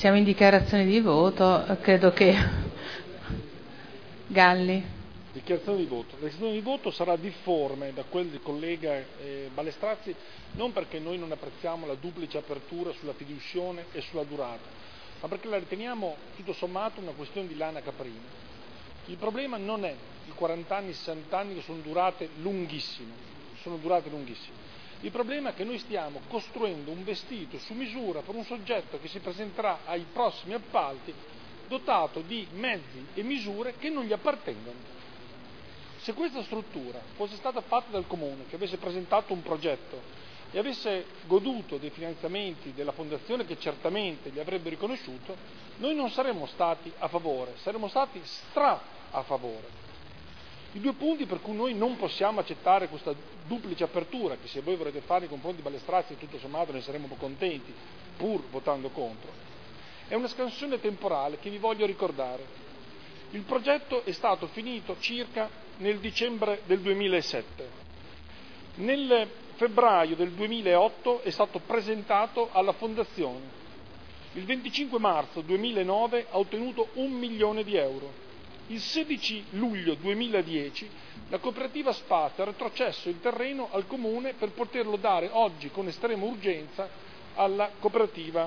Siamo in dichiarazione di voto, credo che... Galli. Dichiarazione di voto. La dichiarazione di voto sarà difforme da quella del collega Balestrazzi, non perché noi non apprezziamo la duplice apertura sulla fiducione e sulla durata, ma perché la riteniamo tutto sommato una questione di lana caprina. Il problema non è i 40 anni, 60 anni che sono durate lunghissimo. Il problema è che noi stiamo costruendo un vestito su misura per un soggetto che si presenterà ai prossimi appalti dotato di mezzi e misure che non gli appartengono. Se questa struttura fosse stata fatta dal Comune, che avesse presentato un progetto e avesse goduto dei finanziamenti della Fondazione che certamente gli avrebbe riconosciuto, noi non saremmo stati a favore, saremmo stati a favore. I due punti per cui noi non possiamo accettare questa duplice apertura, che se voi volete fare nei confronti di Balestrazzi tutto sommato ne saremmo contenti, pur votando contro, è una scansione temporale che vi voglio ricordare. Il progetto è stato finito circa nel dicembre del 2007. Nel febbraio del 2008 è stato presentato alla Fondazione. Il 25 marzo 2009 ha ottenuto 1 milione di euro. Il 16 luglio 2010 la cooperativa Spazio ha retrocesso il terreno al Comune per poterlo dare oggi con estrema urgenza alla cooperativa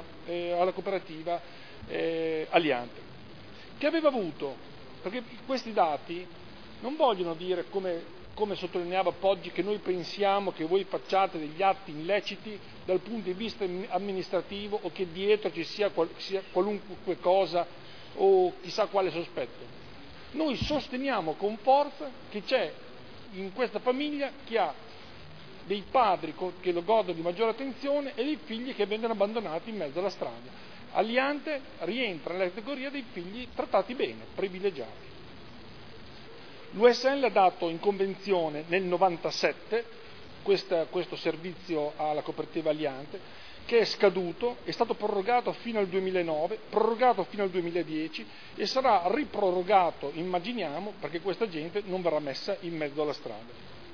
Aliante, che aveva avuto, perché questi dati non vogliono dire, come sottolineava Poggi, che noi pensiamo che voi facciate degli atti illeciti dal punto di vista amministrativo o che dietro ci sia qualunque cosa o chissà quale sospetto. Noi sosteniamo con forza che c'è in questa famiglia chi ha dei padri che lo godono di maggiore attenzione e dei figli che vengono abbandonati in mezzo alla strada. Aliante rientra nella categoria dei figli trattati bene, privilegiati. L'USL ha dato in convenzione nel 1997 questo servizio alla cooperativa Aliante, che è scaduto, è stato prorogato fino al 2009, prorogato fino al 2010 e sarà riprorogato, immaginiamo, perché questa gente non verrà messa in mezzo alla strada.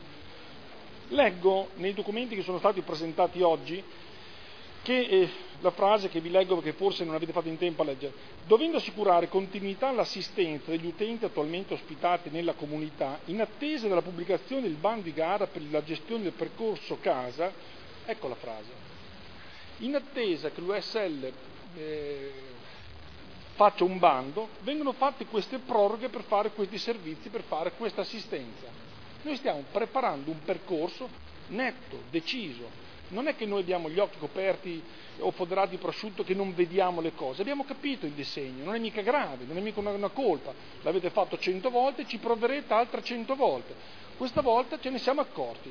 Leggo nei documenti che sono stati presentati oggi che la frase che vi leggo perché forse non avete fatto in tempo a leggere: dovendo assicurare continuità all'assistenza degli utenti attualmente ospitati nella comunità, in attesa della pubblicazione del bando di gara per la gestione del percorso casa, ecco la frase, in attesa che l'USL faccia un bando, vengono fatte queste proroghe per fare questi servizi, per fare questa assistenza. Noi stiamo preparando un percorso netto, deciso. Non è che noi abbiamo gli occhi coperti o foderati di prosciutto che non vediamo le cose, abbiamo capito il disegno, non è mica grave, non è mica una colpa, l'avete fatto 100 volte, ci proverete altre 100 volte, questa volta ce ne siamo accorti.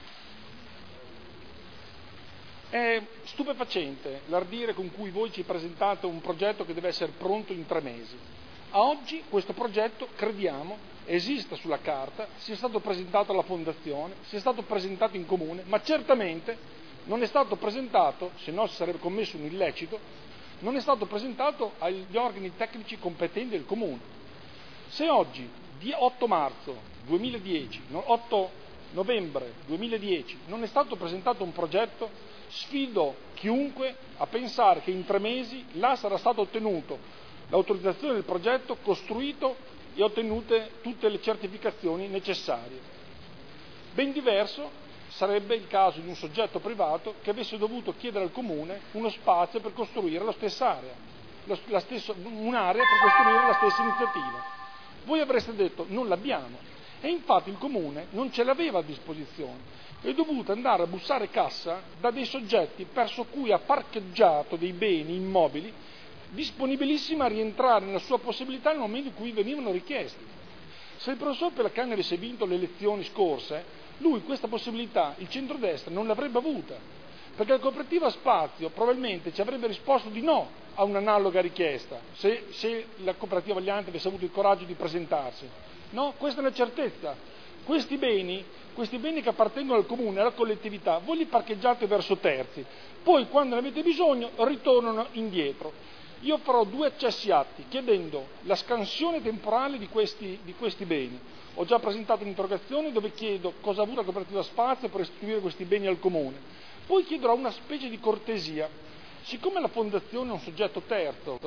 È stupefacente l'ardire con cui voi ci presentate un progetto che deve essere pronto in 3 mesi. A oggi questo progetto, crediamo, esista sulla carta, sia stato presentato alla Fondazione, sia stato presentato in Comune, ma certamente non è stato presentato, se no si sarebbe commesso un illecito, non è stato presentato agli organi tecnici competenti del Comune. Se oggi, 8 novembre 2010, non è stato presentato un progetto, sfido chiunque a pensare che in 3 mesi là sarà stato ottenuto l'autorizzazione del progetto, costruito e ottenute tutte le certificazioni necessarie. Ben diverso sarebbe il caso di un soggetto privato che avesse dovuto chiedere al Comune uno spazio per costruire la stessa area, un'area per costruire la stessa iniziativa. Voi avreste detto non l'abbiamo, e infatti il Comune non ce l'aveva a disposizione, è dovuto andare a bussare cassa da dei soggetti verso cui ha parcheggiato dei beni immobili disponibilissimi a rientrare nella sua possibilità nel momento in cui venivano richiesti. Se il professor Pelacani avesse vinto le elezioni scorse, lui questa possibilità, il centrodestra, non l'avrebbe avuta, perché la cooperativa Spazio probabilmente ci avrebbe risposto di no a un'analoga richiesta, se la cooperativa Aliante avesse avuto il coraggio di presentarsi. No, questa è una certezza. Questi beni che appartengono al comune, alla collettività, voi li parcheggiate verso terzi, poi quando ne avete bisogno ritornano indietro. Io farò 2 accessi atti chiedendo la scansione temporale di questi beni. Ho già presentato un'interrogazione dove chiedo cosa ha avuto la cooperativa Spazio per restituire questi beni al comune. Poi chiederò una specie di cortesia. Siccome la fondazione è un soggetto terzo